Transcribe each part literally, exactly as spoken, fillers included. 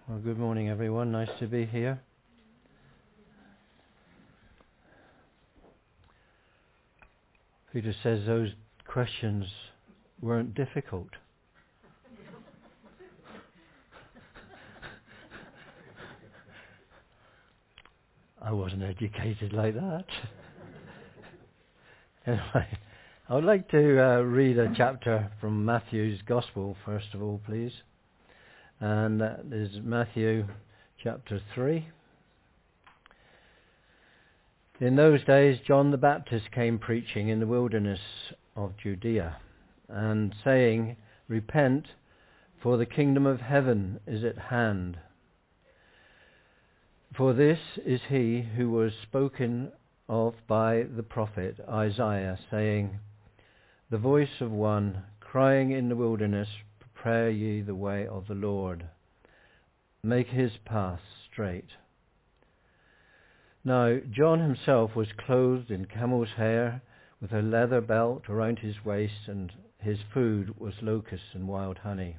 Well, good morning, everyone. Nice to be here. Peter says those questions weren't difficult. I wasn't educated like that. Anyway, I would like to uh, read a chapter from Matthew's Gospel, first of all, please. And that is Matthew chapter three. In those days, John the Baptist came preaching in the wilderness of Judea and saying, "Repent, for the kingdom of heaven is at hand. For this is he who was spoken of by the prophet Isaiah, saying, the voice of one crying in the wilderness, prepare ye the way of the Lord, make his path straight." Now John himself was clothed in camel's hair, with a leather belt around his waist, and his food was locusts and wild honey.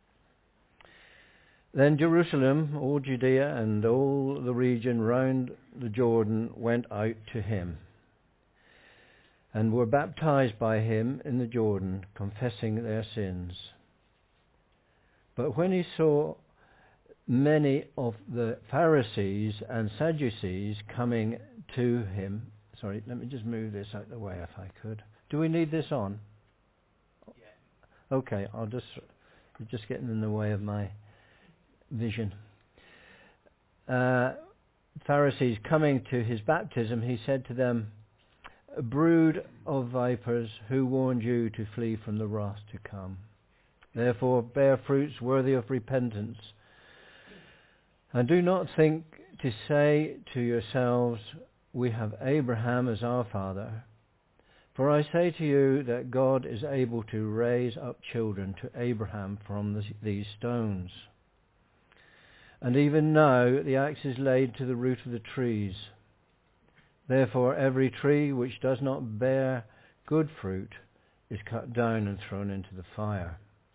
Then Jerusalem, all Judea, and all the region round the Jordan went out to him, and were baptized by him in the Jordan, confessing their sins. But when he saw many of the Pharisees and Sadducees coming to him, sorry, let me just move this out of the way if I could. Do we need this on? Yeah. Okay, I'll just, you're just getting in the way of my vision. Uh, Pharisees coming to his baptism, he said to them, "A brood of vipers, who warned you to flee from the wrath to come? Therefore bear fruits worthy of repentance. And do not think to say to yourselves, we have Abraham as our father. For I say to you that God is able to raise up children to Abraham from the, these stones. And even now the axe is laid to the root of the trees. Therefore every tree which does not bear good fruit is cut down and thrown into the fire.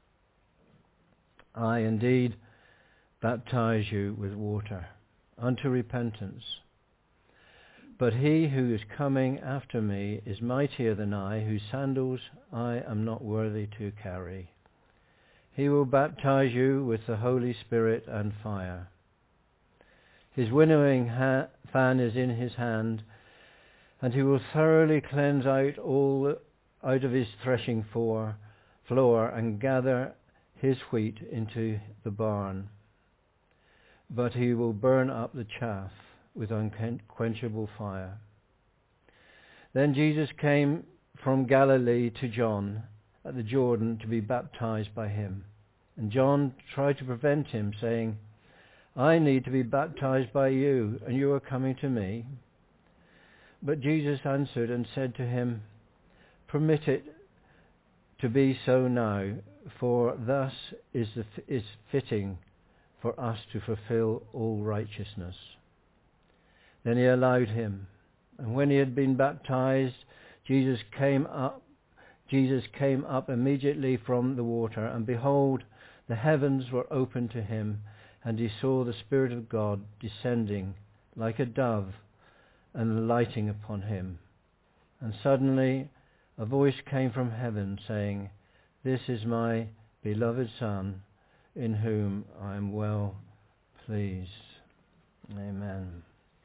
I indeed baptize you with water unto repentance. But he who is coming after me is mightier than I, whose sandals I am not worthy to carry. He will baptize you with the Holy Spirit and fire. His winnowing ha- fan is in his hand, and he will thoroughly cleanse out all out of his threshing floor, floor and gather his wheat into the barn. But he will burn up the chaff with unquenchable fire." Then Jesus came from Galilee to John at the Jordan to be baptized by him. And John tried to prevent him, saying, "I need to be baptized by you, and you are coming to me." But Jesus answered and said to him, "Permit it to be so now, for thus is, the, is fitting for us to fulfill all righteousness." Then he allowed him. And when he had been baptized, Jesus came up, Jesus came up immediately from the water, and behold, the heavens were opened to him, and he saw the Spirit of God descending like a dove and lighting upon him. And suddenly a voice came from heaven saying, "This is my beloved Son, in whom I am well pleased." Amen.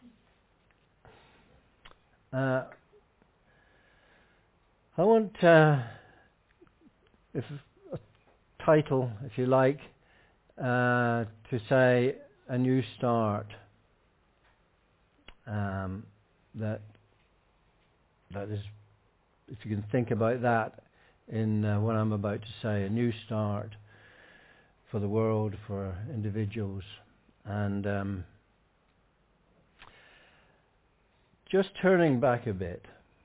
Uh, I want uh, if a title, if you like, uh, to say "A New Start." Um, that that is, if you can think about that in uh, what I'm about to say, a new start for the world, for individuals, and um, just turning back a bit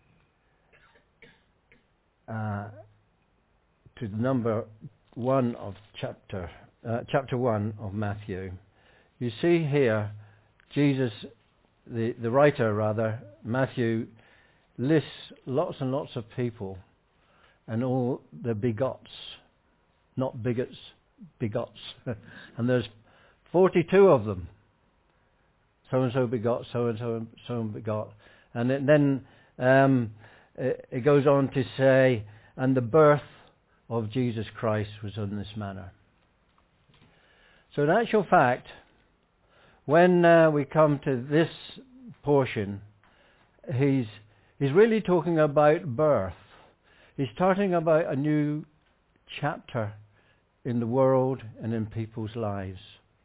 uh, to number one of chapter uh, chapter one of Matthew. You see here, Jesus, the the writer rather, Matthew, lists lots and lots of people and all the begots, not bigots, begots, and there's forty-two of them. So-and-so begot, so-and-so, and so and begot. And it, then um, it, it goes on to say, and the birth of Jesus Christ was in this manner. So in actual fact, when uh, we come to this portion, he's he's really talking about birth. He's talking about a new chapter in the world and in people's lives.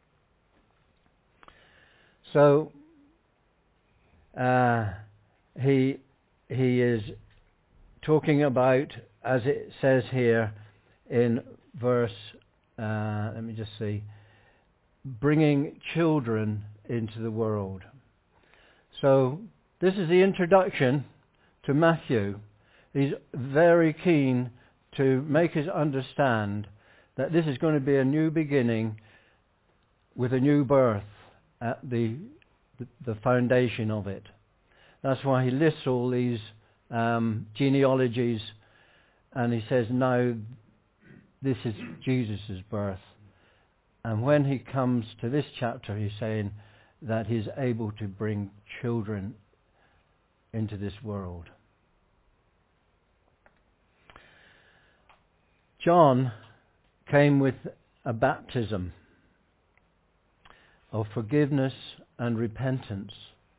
So uh, he he is talking about, as it says here in verse, uh, let me just see, bringing children into the world. So this is the introduction to Matthew. He's very keen to make us understand that this is going to be a new beginning with a new birth at the the, the foundation of it. That's why he lists all these um, genealogies, and he says, now this is Jesus' birth. And when he comes to this chapter, he's saying that he's able to bring children into this world. John came with a baptism of forgiveness and repentance.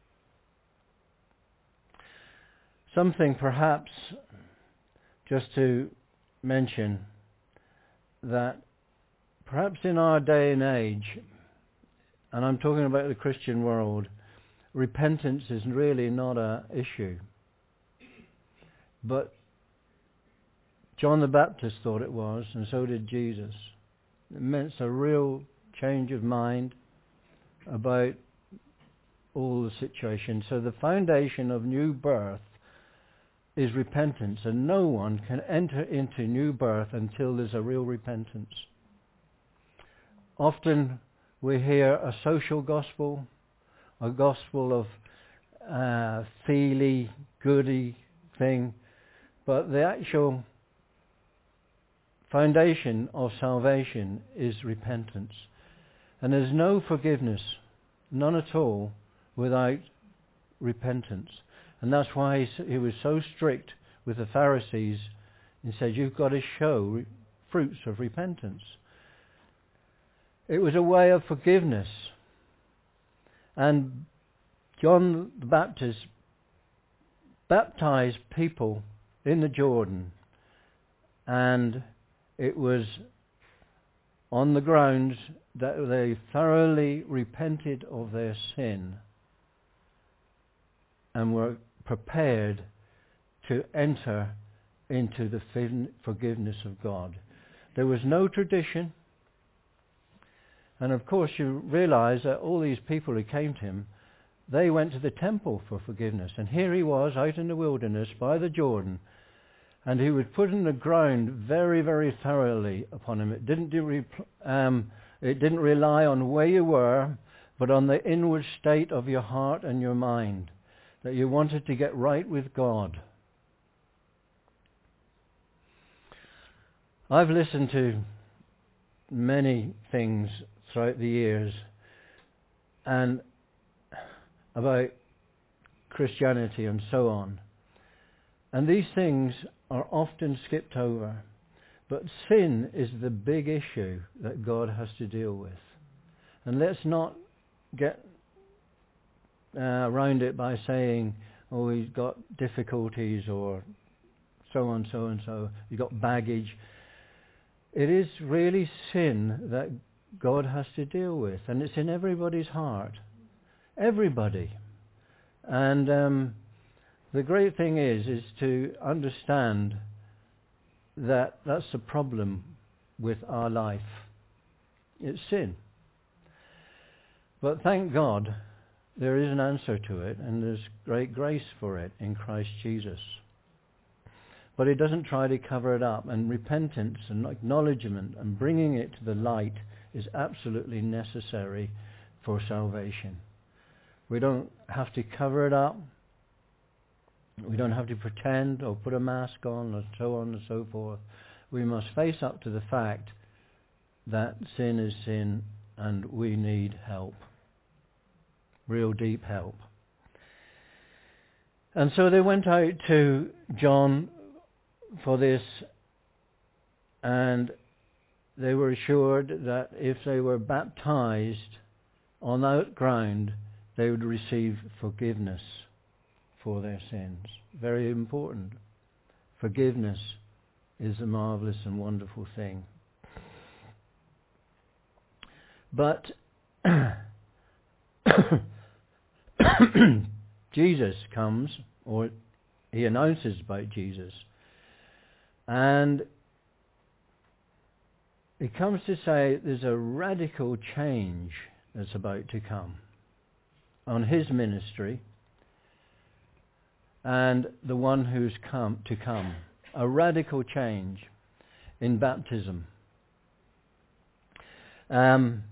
Something perhaps just to mention that perhaps in our day and age, and I'm talking about the Christian world, repentance is really not an issue. But John the Baptist thought it was, and so did Jesus. It meant a real change of mind about all the situation. So the foundation of new birth is repentance, and no one can enter into new birth until there's a real repentance. Often we hear a social gospel, a gospel of uh, feely, goody thing, but the actual foundation of salvation is repentance. And there's no forgiveness, none at all, without repentance. And that's why he was so strict with the Pharisees and said, you've got to show re- fruits of repentance. It was a way of forgiveness. And John the Baptist baptized people in the Jordan, and it was on the grounds that they thoroughly repented of their sin and were prepared to enter into the forgiveness of God. There was no tradition. And of course you realize that all these people who came to him, they went to the temple for forgiveness. And here he was out in the wilderness by the Jordan, and he was put in the ground very, very thoroughly upon him. It didn't do, um, it didn't rely on where you were, but on the inward state of your heart and your mind, that you wanted to get right with God. I've listened to many things throughout the years and about Christianity and so on. And these things are often skipped over. But sin is the big issue that God has to deal with. And let's not get uh, around it by saying, oh, he's got difficulties or so on, so and so. He's got baggage. It is really sin that God has to deal with. And it's in everybody's heart. Everybody. And um, the great thing is, is to understand that that's the problem with our life. It's sin. But thank God there is an answer to it, and there's great grace for it in Christ Jesus. But he doesn't try to cover it up, and repentance and acknowledgement and bringing it to the light is absolutely necessary for salvation. We don't have to cover it up. We don't have to pretend or put a mask on or so on and so forth. We must face up to the fact that sin is sin and we need help. Real deep help. And so they went out to John for this, and they were assured that if they were baptized on that ground, they would receive forgiveness for their sins. Very important. Forgiveness is a marvelous and wonderful thing. But Jesus comes, or he announces about Jesus, and he comes to say there's a radical change that's about to come on his ministry and the one who's come to come. A radical change in baptism. Um,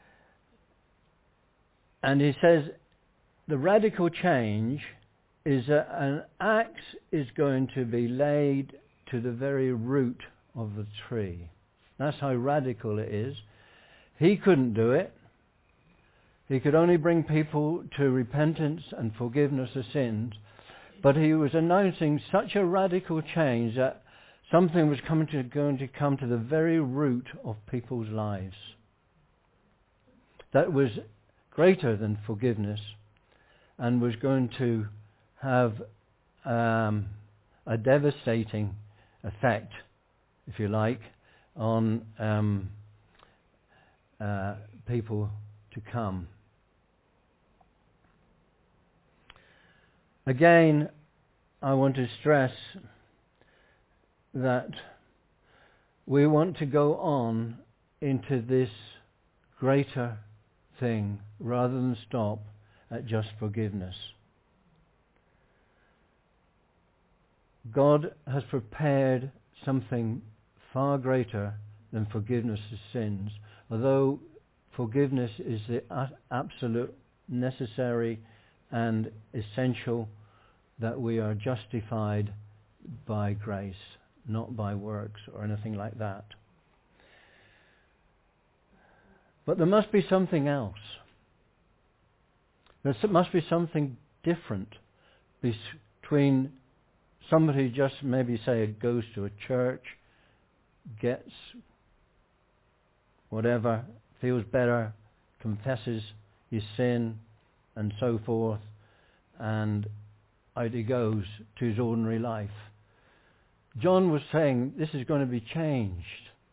and he says the radical change is that an axe is going to be laid to the very root of the tree. That's how radical it is. He couldn't do it. He could only bring people to repentance and forgiveness of sins. But he was announcing such a radical change that something was coming to, going to come to the very root of people's lives that was greater than forgiveness and was going to have um, a devastating effect, if you like, on um, uh, people to come. Again, I want to stress that we want to go on into this greater thing rather than stop at just forgiveness. God has prepared something far greater than forgiveness of sins, although forgiveness is the absolute necessary and essential that we are justified by grace, not by works or anything like that. But there must be something else. There must be something different between somebody who just maybe say goes to a church, gets whatever, feels better, confesses his sin and so forth, and out he goes to his ordinary life. John was saying this is going to be changed.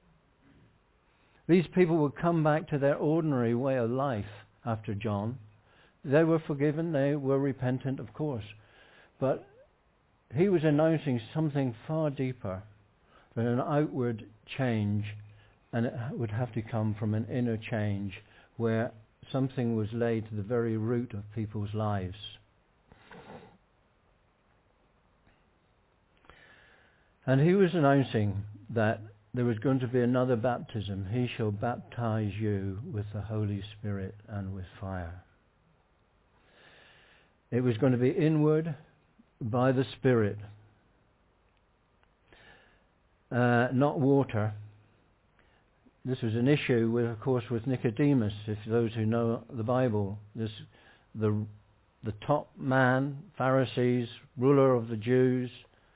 These people will come back to their ordinary way of life after John. They were forgiven, they were repentant, of course. But he was announcing something far deeper than an outward change, and it would have to come from an inner change where something was laid to the very root of people's lives. And he was announcing that there was going to be another baptism. He shall baptize you with the Holy Spirit and with fire. It was going to be inward by the Spirit, uh, not water. This was an issue, with, of course, with Nicodemus. If those who know the Bible, this the the top man, Pharisees, ruler of the Jews,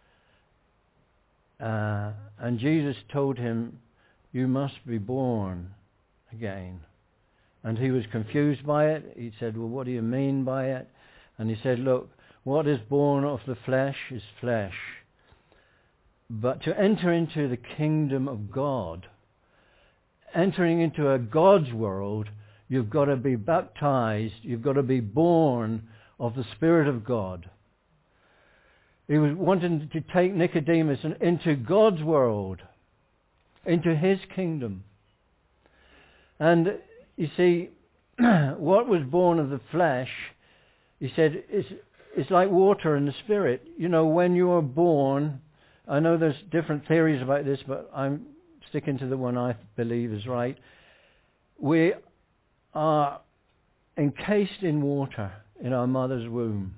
uh, and Jesus told him, "You must be born again." And he was confused by it. He said, "Well, what do you mean by it?" And he said, "Look, what is born of the flesh is flesh, but to enter into the kingdom of God, entering into a God's world, you've got to be baptized, you've got to be born of the Spirit of God." He was wanting to take Nicodemus into God's world, into his kingdom. And you see, what was born of the flesh, he said, is, is like water in the Spirit. You know, when you are born, I know there's different theories about this, but I'm sticking to the one I believe is right. We are encased in water in our mother's womb.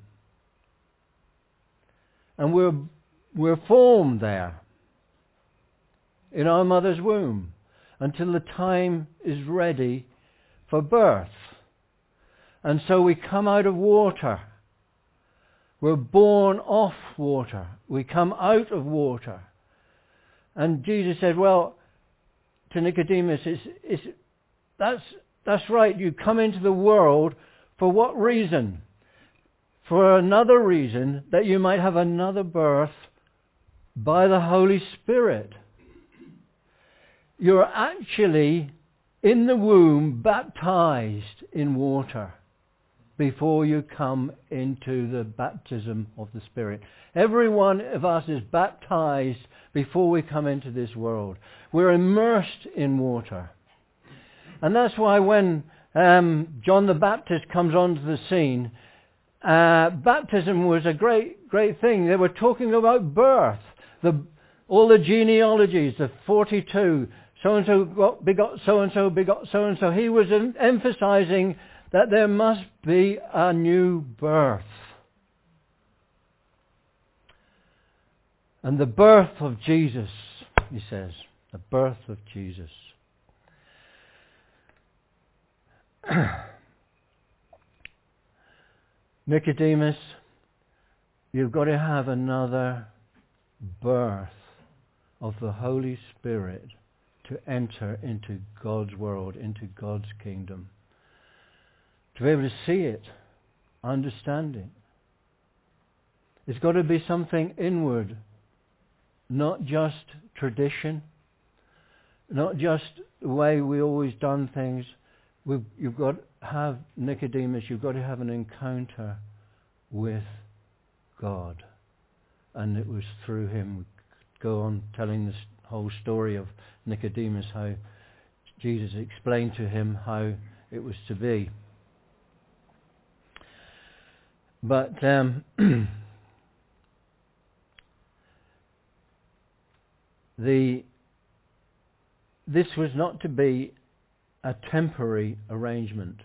And we're, we're formed there in our mother's womb until the time is ready for birth. And so we come out of water. We're born off water. We come out of water. And Jesus said, well, to Nicodemus, it's, it's, that's, that's right. You come into the world for what reason? For another reason, that you might have another birth by the Holy Spirit. You're actually in the womb baptized in water before you come into the baptism of the Spirit. Every one of us is baptized before we come into this world. We're immersed in water. And that's why when um, John the Baptist comes onto the scene, uh, baptism was a great, great thing. They were talking about birth. The, all the genealogies, the forty-two, so-and-so begot so-and-so, begot so-and-so. He was emphasizing that there must be a new birth. And the birth of Jesus, he says, the birth of Jesus. Nicodemus, you've got to have another birth of the Holy Spirit to enter into God's world, into God's kingdom. To be able to see it, understand it. It's got to be something inward, not just tradition, not just the way we always done things. We've, you've got to have, Nicodemus, you've got to have an encounter with God. And it was through him. We go on telling this whole story of Nicodemus, how Jesus explained to him how it was to be. But um, the this was not to be a temporary arrangement.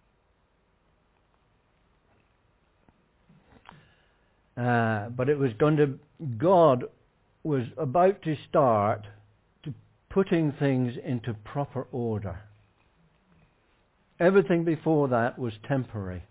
Uh, but it was going to, God was about to start to putting things into proper order. Everything before that was temporary.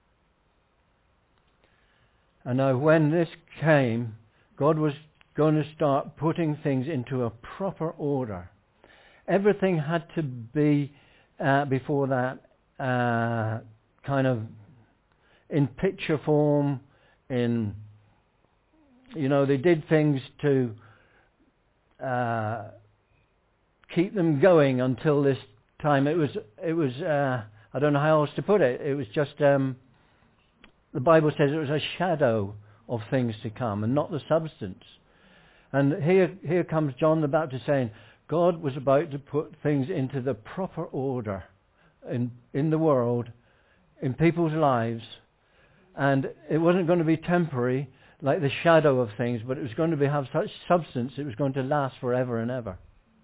And now when this came, God was going to start putting things into a proper order. Everything had to be, uh, before that, uh, kind of in picture form, in, you know, they did things to uh, keep them going until this time. It was, it was, uh, I don't know how else to put it. It was just, um, the Bible says it was a shadow of things to come and not the substance. And here, here comes John the Baptist saying, God was about to put things into the proper order in, in the world, in people's lives. And it wasn't going to be temporary, like the shadow of things, but it was going to be, have such substance, it was going to last forever and ever.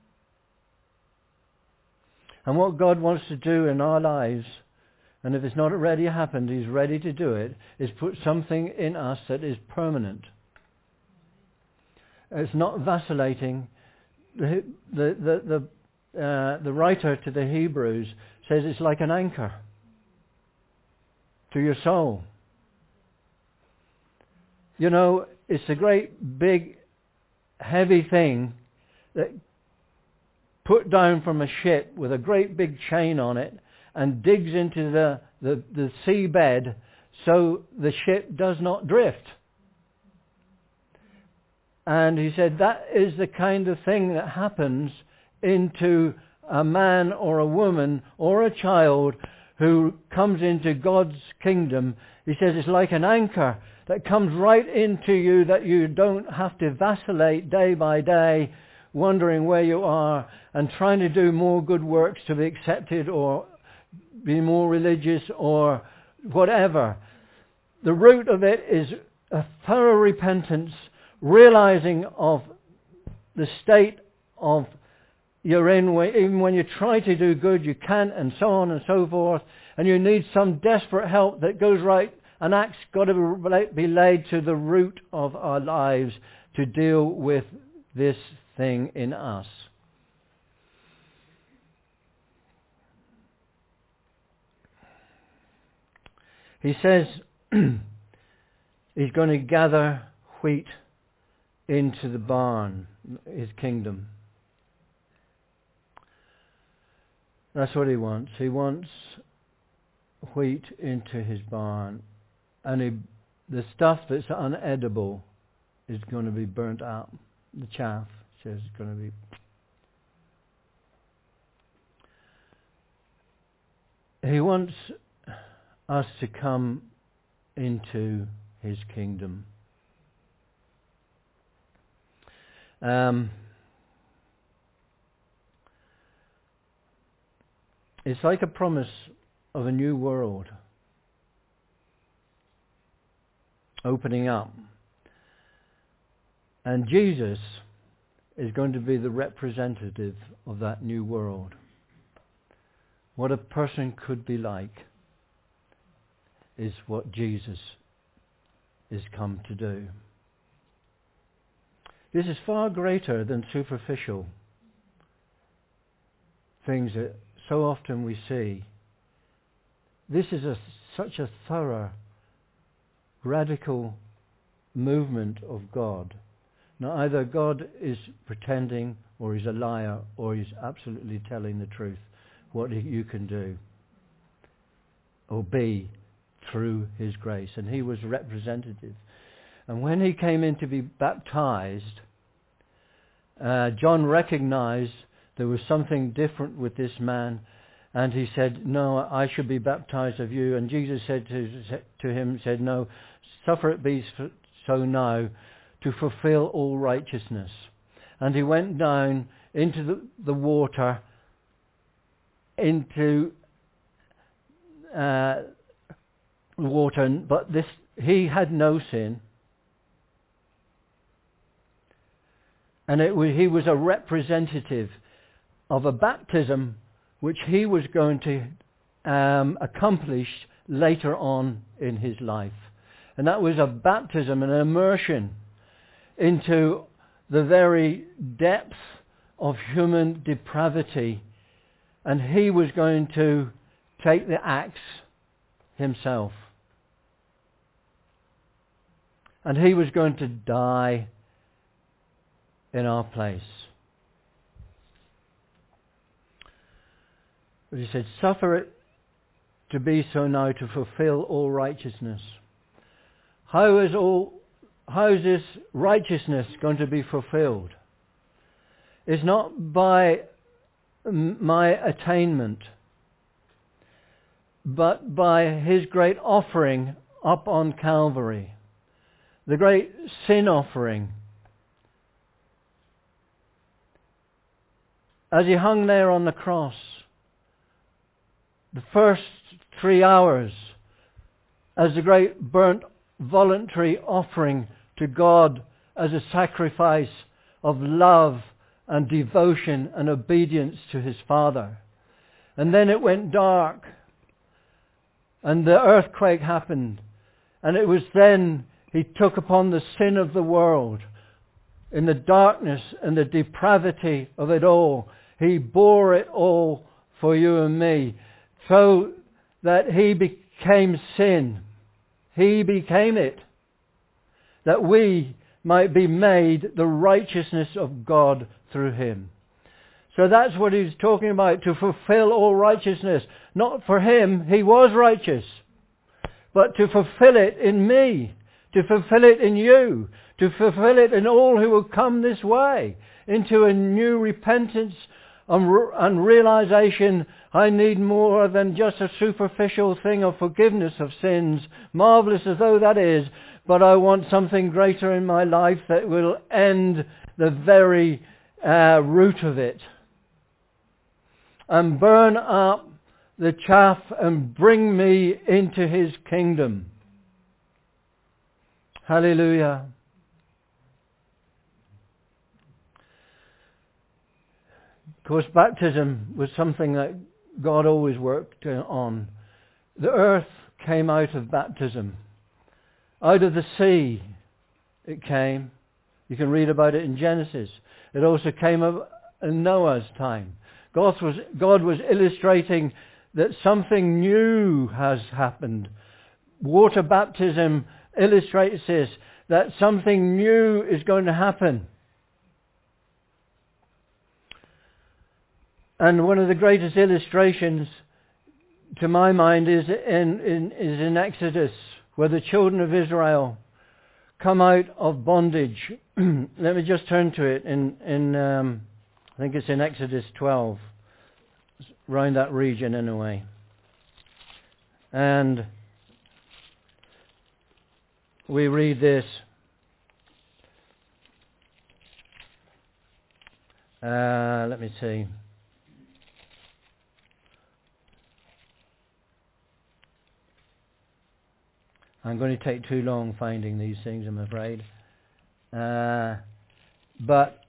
And what God wants to do in our lives, and if it's not already happened, He's ready to do it, is put something in us that is permanent. It's not vacillating. The, the, the, the, uh, the writer to the Hebrews says it's like an anchor to your soul. You know, it's a great big heavy thing that put down from a ship with a great big chain on it and digs into the, the, the seabed so the ship does not drift. And he said that is the kind of thing that happens into a man or a woman or a child who comes into God's kingdom. He says it's like an anchor that comes right into you, that you don't have to vacillate day by day, wondering where you are and trying to do more good works to be accepted or be more religious or whatever. The root of it is a thorough repentance, realizing of the state of you're in. Even when you try to do good, you can't, and so on and so forth, and you need some desperate help that goes right. An axe got to be laid to the root of our lives to deal with this thing in us. He says he's going to gather wheat into the barn, his kingdom. That's what he wants. He wants wheat into his barn. And he, the stuff that's unedible is going to be burnt out. The chaff, says, is going to be... He wants us to come into his kingdom. Um, it's like a promise of a new world opening up. And Jesus is going to be the representative of that new world. What a person could be like is what Jesus is come to do. This is far greater than superficial things that so often we see. This is a, such a thorough, radical movement of God. Now, either God is pretending, or he's a liar, or he's absolutely telling the truth. What you can do or be through his grace. And he was representative. And when he came in to be baptized, uh, John recognized there was something different with this man, and he said, no, I should be baptized of you. And Jesus said to, to him, said, no, suffer it be so now, to fulfill all righteousness. And he went down into the, the water, into uh, water, but this he had no sin, and it was, he was a representative of a baptism which he was going to um, accomplish later on in his life, and that was a baptism, an immersion into the very depth of human depravity. And he was going to take the axe himself. And he was going to die in our place. But he said, suffer it to be so now, to fulfill all righteousness. How is all, how is this righteousness going to be fulfilled? It's not by my attainment, but by his great offering up on Calvary, the great sin offering. As he hung there on the cross, the first three hours as the great burnt voluntary offering to God as a sacrifice of love and devotion and obedience to his Father. And then it went dark, and the earthquake happened, and it was then he took upon the sin of the world. In the darkness and the depravity of it all, he bore it all for you and me, so that he became sin. He became it, that we might be made the righteousness of God through him. So that's what he's talking about, to fulfill all righteousness. Not for him, he was righteous, but to fulfill it in me, to fulfill it in you, to fulfill it in all who will come this way, into a new repentance and realization. I need more than just a superficial thing of forgiveness of sins, marvelous as though that is, but I want something greater in my life that will end the very uh, root of it and burn up the chaff and bring me into his kingdom. Hallelujah. Of course, baptism was something that God always worked on. The earth came out of baptism. Out of the sea it came. You can read about it in Genesis. It also came up in Noah's time. God was, God was illustrating that something new has happened water baptism illustrates this, that something new is going to happen. And one of the greatest illustrations, to my mind, is in, in, is in Exodus, where the children of Israel come out of bondage. Let me just turn to it. In, in um, I think it's in Exodus twelve, around that region anyway. And we read this. Uh, let me see. I'm going to take too long finding these things, I'm afraid. Uh, but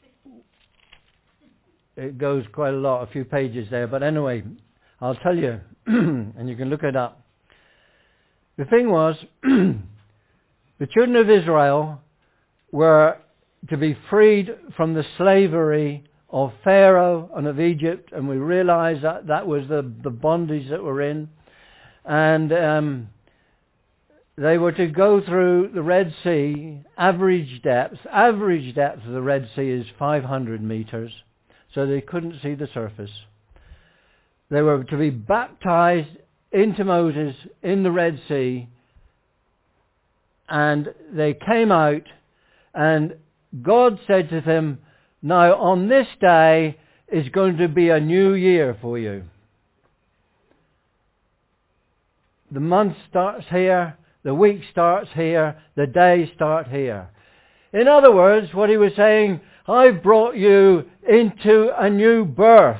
it goes quite a lot, a few pages there. But anyway, I'll tell you, and you can look it up. The thing was, the children of Israel were to be freed from the slavery of Pharaoh and of Egypt, and we realize that that was the, the bondage that we're in. And um, they were to go through the Red Sea, average depth. Average depth of the Red Sea is five hundred meters, so they couldn't see the surface. They were to be baptized into Moses in the Red Sea, and they came out, and God said to them, now on this day is going to be a new year for you. The month starts here, the week starts here, the days start here. In other words, what he was saying, I've brought you into a new birth.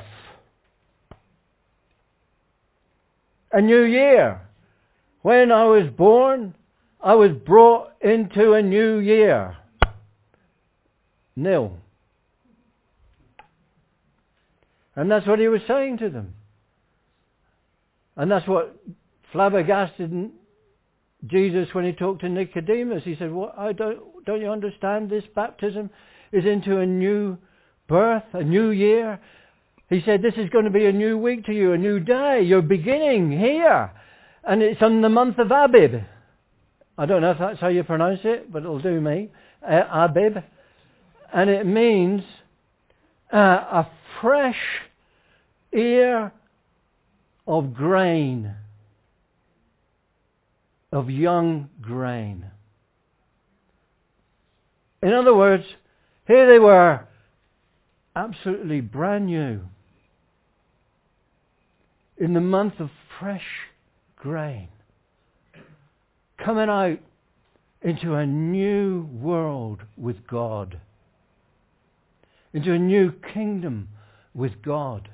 A new year. When I was born, I was brought into a new year. Nil. And that's what he was saying to them. And that's what flabbergasted Jesus when he talked to Nicodemus. He said, "What? I don't, don't you understand this baptism is into a new birth, a new year?" He said, this is going to be a new week to you, a new day. You're beginning here. And it's on the month of Abib. I don't know if that's how you pronounce it, but it'll do me. Uh, Abib. And it means uh, a fresh ear of grain, of young grain. In other words, here they were, absolutely brand new, in the month of fresh grain, coming out into a new world with God, into a new kingdom with God.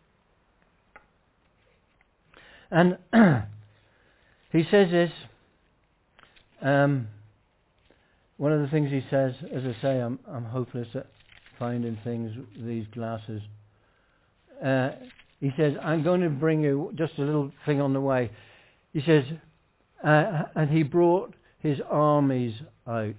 And he says this, um, one of the things he says, as I say, I'm, I'm hopeless at finding things with these glasses. Uh, he says, I'm going to bring you just a little thing on the way. He says, uh, and he brought his armies out.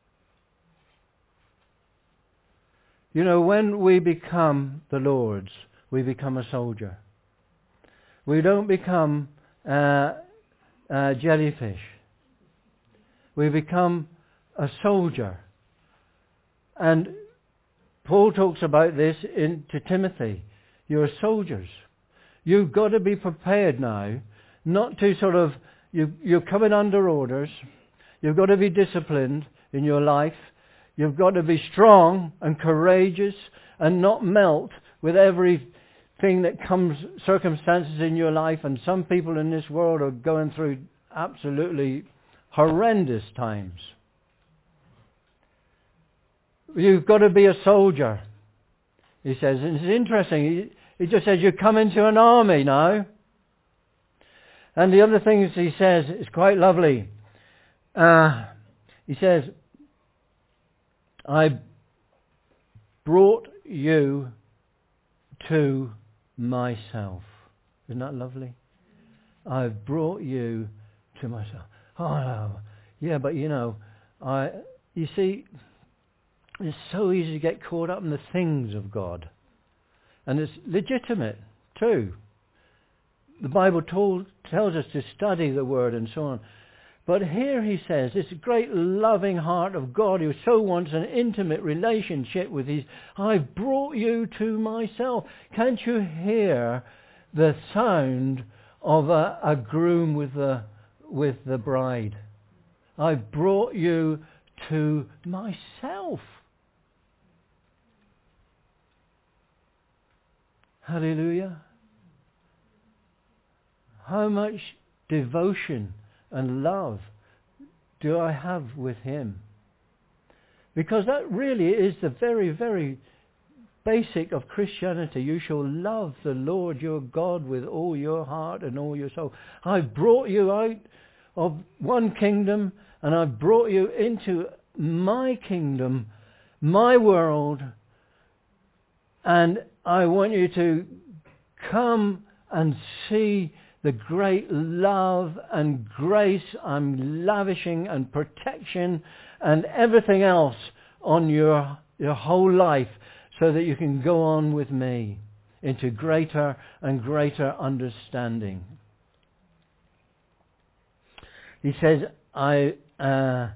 You know, when we become the Lord's, we become a soldier. We don't become uh, uh, jellyfish. We become a soldier. And Paul talks about this in, to Timothy. You're soldiers. You've got to be prepared now, not to sort of, you, you're coming under orders. You've got to be disciplined in your life. You've got to be strong and courageous and not melt with everything that comes, circumstances in your life. And some people in this world are going through absolutely horrendous times. You've got to be a soldier, he says. And it's interesting. He, he just says you come into an army now. And the other things he says is quite lovely. Uh, he says, I brought you to myself. Isn't that lovely? I've brought you to myself. Oh, yeah, but you know, I. you see, it's so easy to get caught up in the things of God. And it's legitimate, too. The Bible told, tells us to study the Word and so on. But here he says, this great loving heart of God who so wants an intimate relationship with his, I've brought you to myself. Can't you hear the sound of a, a groom with the, with the bride? I've brought you to myself. Hallelujah. How much devotion and love do I have with him? Because that really is the very, very basic of Christianity. You shall love the Lord your God with all your heart and all your soul. I've brought you out of one kingdom and I've brought you into my kingdom, my world, and I want you to come and see the great love and grace I'm lavishing and protection and everything else on your, your whole life so that you can go on with me into greater and greater understanding. He says, I, uh,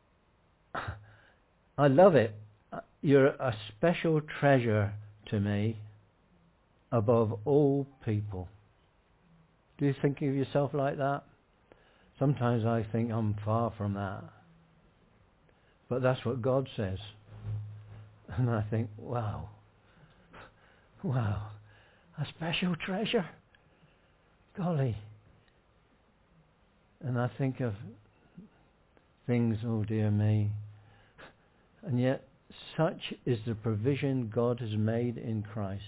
I love it. You're a special treasure to me above all people. Do you think of yourself like that? Sometimes I think I'm far from that. But that's what God says. And I think, wow. Wow. A special treasure. Golly. And I think of things, oh dear me. And yet, such is the provision God has made in Christ.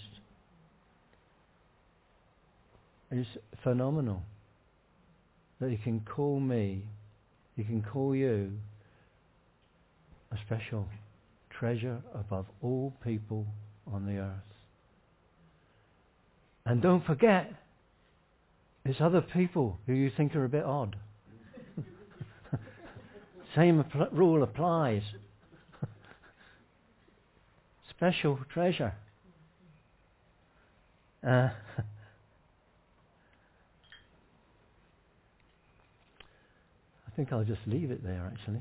It's phenomenal that he can call me, he can call you a special treasure above all people on the earth. And don't forget, it's other people who you think are a bit odd. Same apl- rule applies. Special treasure. Uh, I think I'll just leave it there, actually.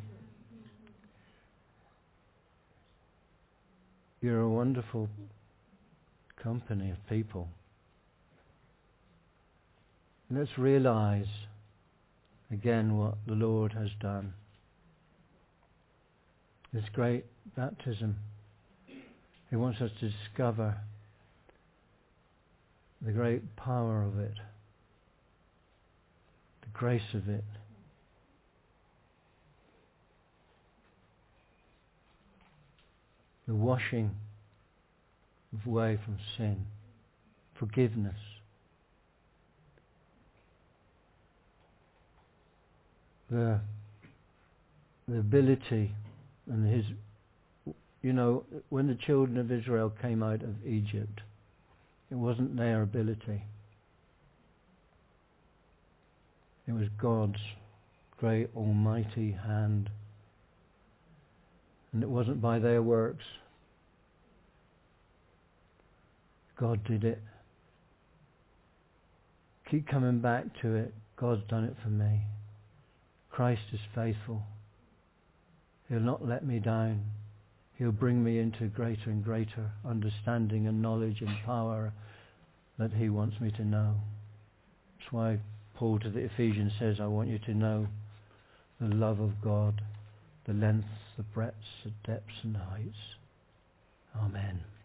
You're a wonderful company of people. Let's realize again what the Lord has done. This great baptism. He wants us to discover the great power of it, the grace of it. The washing away from sin, forgiveness. The, the ability and his, you know, when the children of Israel came out of Egypt, it wasn't their ability. It was God's great almighty hand. And it wasn't by their works. God did it. Keep coming back to it. God's done it for me. Christ is faithful. He'll not let me down. He'll bring me into greater and greater understanding and knowledge and power that he wants me to know. That's why Paul to the Ephesians says, I want you to know the love of God, the length, the breadth, the depths and the heights. Amen.